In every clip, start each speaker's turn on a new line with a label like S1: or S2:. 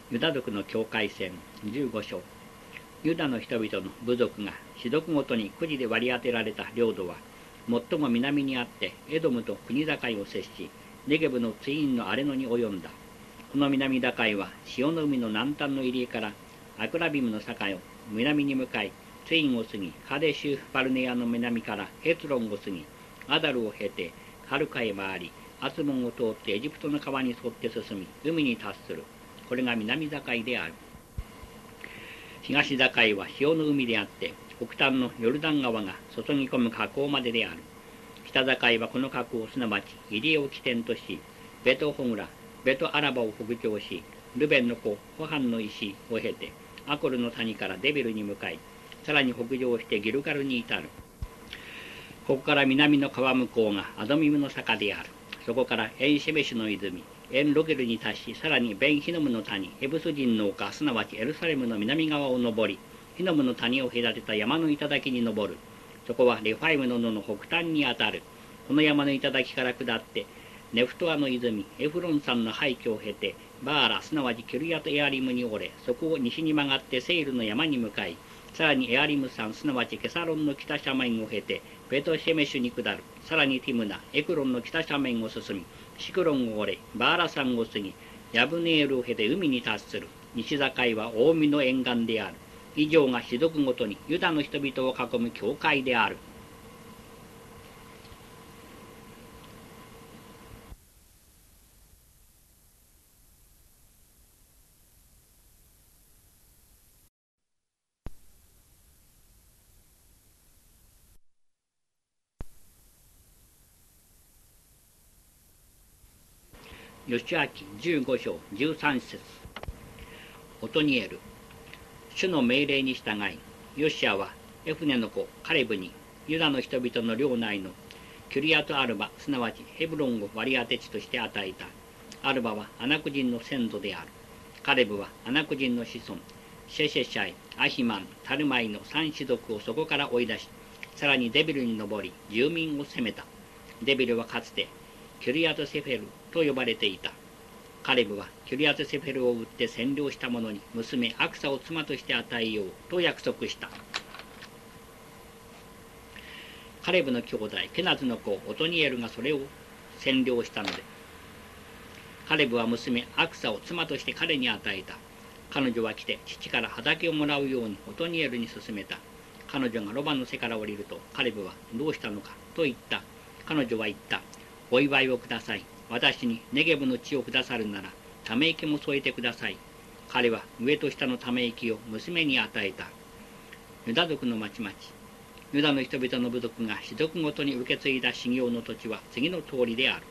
S1: ユダ族の境界線15章。ユダの人々の部族が氏族ごとにくじで割り当てられた領土は、最も南にあってエドムと国境を接し、ネゲブのツインのアレノに及んだ。この南境は潮の海の南端の入り江からアクラビムの境を南に向かい、ツインを過ぎ、カデシュ・バルネアの南からヘツロンを過ぎ、アダルを経てカルカへ回り、アツモンを通ってエジプトの川に沿って進み、海に達する。これが南境である。東境は潮の海であって、北端のヨルダン川が注ぎ込む河口までである。北境はこの河口、すなわち入り江を起点とし、ベトホグラ、ベトアラバを北上し、ルベンの子、ホハンの石を経て、アコルの谷からデビルに向かい、さらに北上してギルガルに至る。ここから南の川向こうがアドミムの坂である。そこからエンシェメシュの泉、エンロゲルに達し、さらにベンヒノムの谷、エブス人の丘、すなわちエルサレムの南側を登り、ヒノムの谷を隔てた山の頂に登る。そこはレファイムの野の北端にあたる。この山の頂から下って、ネフトアの泉、エフロン山の廃墟を経て、バーラ、すなわちキュリアトエアリムに折れ、そこを西に曲がってセイルの山に向かい、さらにエアリム山、すなわちケサロンの北斜面を経て、ベトシェメシュに下る。さらにティムナ、エクロンの北斜面を進み、シクロンを折れ、バーラ山を過ぎ、ヤブネールを経て海に達する。西境は大海の沿岸である。以上が氏族ごとにユダの人々を囲む境界である。ヨシュア記15章13節。オトニエル。主の命令に従い、ヨシアはエフネの子カレブにユダの人々の領内のキュリアトアルバ、すなわちヘブロンを割り当て地として与えた。アルバはアナク人の先祖である。カレブはアナク人の子孫、シェシェシャイ、アヒマン、タルマイの三氏族をそこから追い出し、さらにデビルに登り、住民を攻めた。デビルはかつてキュリアトセフェルと呼ばれていた。カレブはキュリアトセフェルを売って占領した者に娘アクサを妻として与えようと約束した。カレブの兄弟ケナズの子オトニエルがそれを占領したので、カレブは娘アクサを妻として彼に与えた。彼女は来て父から畑をもらうようにオトニエルに勧めた。彼女がロバの背から降りると、カレブはどうしたのかと言った。彼女は言った。お祝いをください。私にネゲブの地をくださるなら、ため息も添えてください。彼は上と下のため息を娘に与えた。ユダ族の町々。ユダの人々の部族が氏族ごとに受け継いだ修行の土地は次の通りである。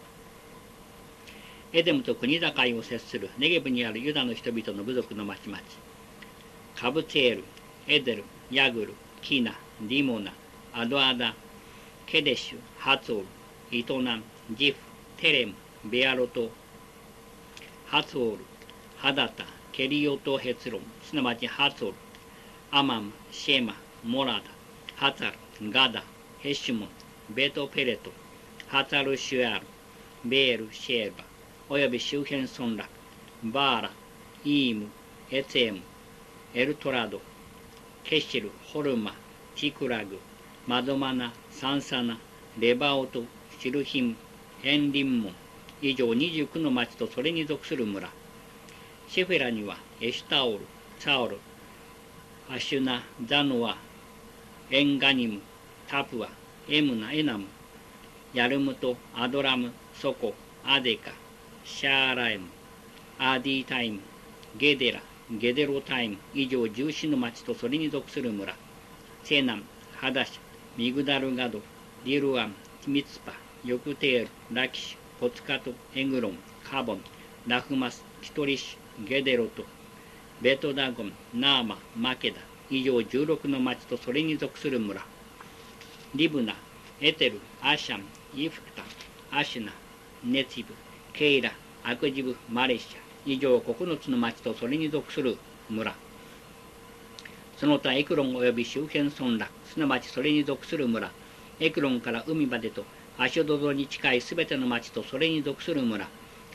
S1: エデムと国境を接するネゲブにあるユダの人々の部族の町々。カブツェール、エデル、ヤグル、キナ、ディモナ、アドアダ、ケデシュ、ハツオル、イトナン、ジフ、テレム、ベアロト、ハツオル、ハダタ、ケリオトヘツロン、すなわちハツオル、アマム、シェマ、モラダ、ハツァル、ガダ、ヘシュモン、ベトペレト、ハツァルシュアル、ベール、シェーバ、および周辺村落、バーラ、イーム、エツエム、エルトラド、ケシル、ホルマ、ティクラグ、マドマナ、サンサナ、レバオト、シルヒム、エンリンモン、以上29の町とそれに属する村。シェフェラにはエシュタオル、サオル、アシュナ、ザノア、エンガニム、タプア、エムナ、エナム、ヤルムト、アドラム、ソコ、アデカ、シャーラエム、アディタイム、ゲデラ、ゲデロタイム、以上14の町とそれに属する村。セナン、ハダシャ、ミグダルガド、ディルアン、ミツパ、ヨクテール、ラキシュ、ポツカト、エグロン、カボン、ラフマス、キトリシュ、ゲデロト、ベトダゴン、ナーマ、マケダ、以上16の町とそれに属する村。リブナ、エテル、アシャン、イフクタ、アシュナ、ネツィブ、ケイラ、アクジブ、マレシャ、以上9つの町とそれに属する村。その他エクロン及び周辺村落、すなわちそれに属する村。エクロンから海までとアシュドドに近いすべての町とそれに属する村。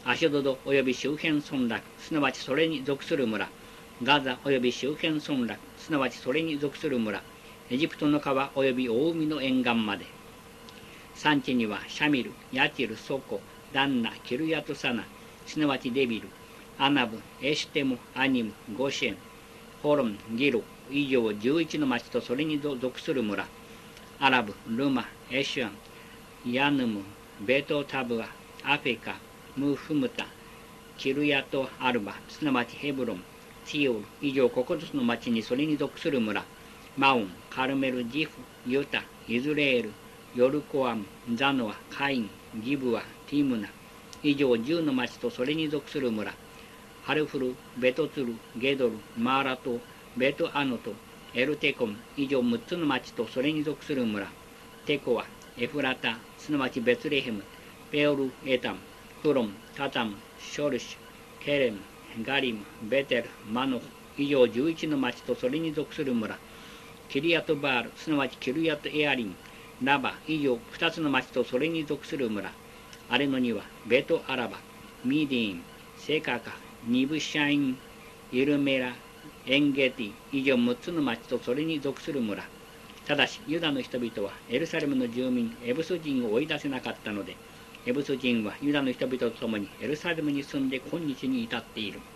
S1: アシュドド及び周辺村落、すなわちそれに属する村、ガザ及び周辺村落、すなわちそれに属する村、エジプトの川及び大海の沿岸まで。産地にはシャミル、ヤチル、ソコ、ダンナ、キルヤトサナ、すなわちデビル、アナブ、エシュテム、アニム、ゴシェン、ホロン、ギル、以上11の町とそれに属する村、アラブ、ルマ、エシュアン、ヤヌム、ベトタブア、アフェカ、ムフムタ、キルヤトアルバ、すなわちヘブロン、ツィオル、以上9つの町にそれに属する村、マウン、カルメル、ジフ、ユタ、イズレール、ヨルコアム、ザノア、カイン、ギブア、ティムナ、以上10の町とそれに属する村、ハルフル、ベトツル、ゲドル、マーラト、ベトアノト、エルテコン、以上6つの町とそれに属する村、テコア、エフラタ、すなわちベツレヘム、ペオル、エタム、フロン、タタム、ショルシュ、ケレム、ガリム、ベテル、マノフ、以上11の町とそれに属する村、キリヤトバール、すなわちキルヤトエアリム、ラバ、以上2つの町とそれに属する村、アレノにはベトアラバ、ミディン、セカカ、ニブシャイン、イルメラ、エンゲティ、以上6つの町とそれに属する村。ただし、ユダの人々はエルサレムの住民、エブス人を追い出せなかったので、エブス人はユダの人々と共にエルサレムに住んで今日に至っている。